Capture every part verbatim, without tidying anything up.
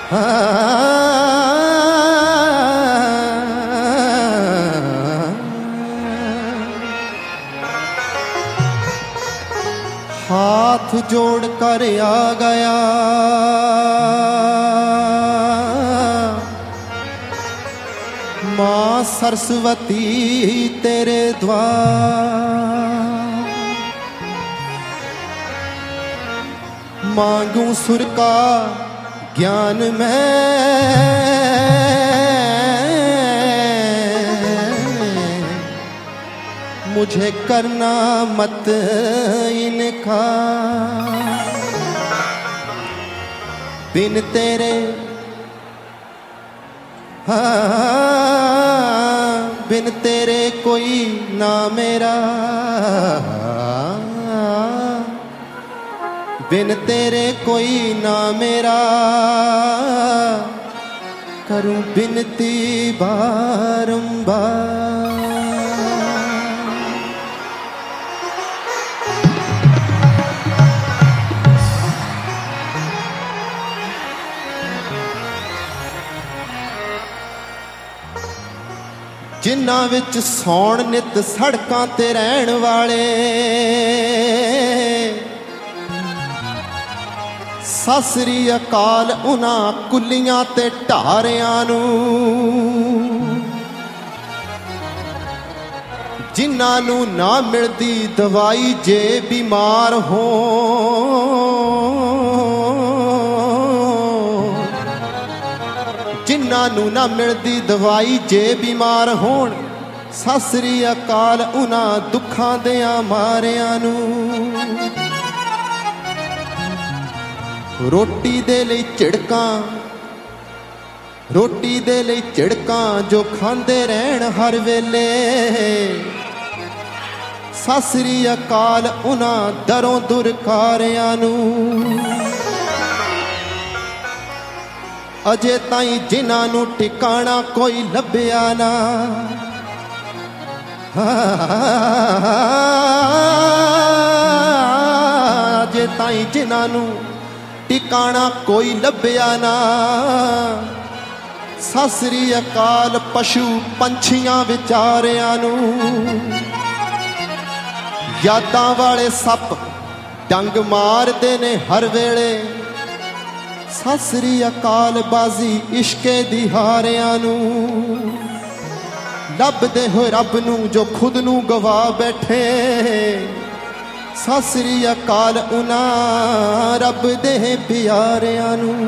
हाथ जोड़ कर आ गया माँ सरस्वती तेरे द्वार, मांगू सुर का ज्ञान मैं मुझे करना मत इनका, बिन तेरे हाँ बिन तेरे कोई ना मेरा, बिन तेरे कोई ना मेरा, करूं बिनती बारंबार। जिन्हां विच सौण नित सड़कां ते रहण वाले, सत श्री अकाल उन्हां कुलियां ते ढारियां नूं, जिन्हां नूं ना मिलदी दवाई जे बीमार हो, जिन्हां नूं ना मिलदी दवाई जे बीमार होण, सत श्री अकाल उन्हां दुखां दियां मारियां नूं, रोटी दे लई झिड़कां रोटी दे लई झिड़कां जो खांदे रहण हर वेले, सत श्री अकाल उन्हां दरों दुरकारियां नूं, अजे ताईं जिन्हां नूं ठिकाणा कोई लभ्या ना, अजे ताईं जिन्हां नूं ठिकाणा कोई लभ्या ना, सत श्री अकाल पशु पंछियां विचारियां नूं, यादां वाले सप डंग मारदे ने हर वेले, सत श्री अकाल बाजी इश्के दी हारियां नूं, लभदे होए रब नूं जो खुद नूं गवा बैठे, सत श्री अकाल उन्हां रब दे प्यारियां नूं।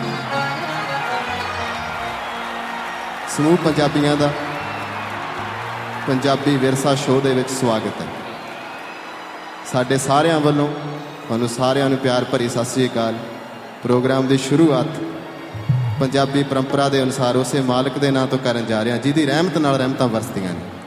समूह पंजाबियां दा पंजाबी विरसा शो दे विच स्वागत है। साडे सारियां वल्लों तुहानूं सारियां नूं प्यार भरी सत श्री अकाल। प्रोग्राम की शुरुआत पंजाबी परंपरा के अनुसार उस मालिक के नाम तो करन जा रहे हैं जिहदी रहमत नाल रहमतां वरसदियां ने।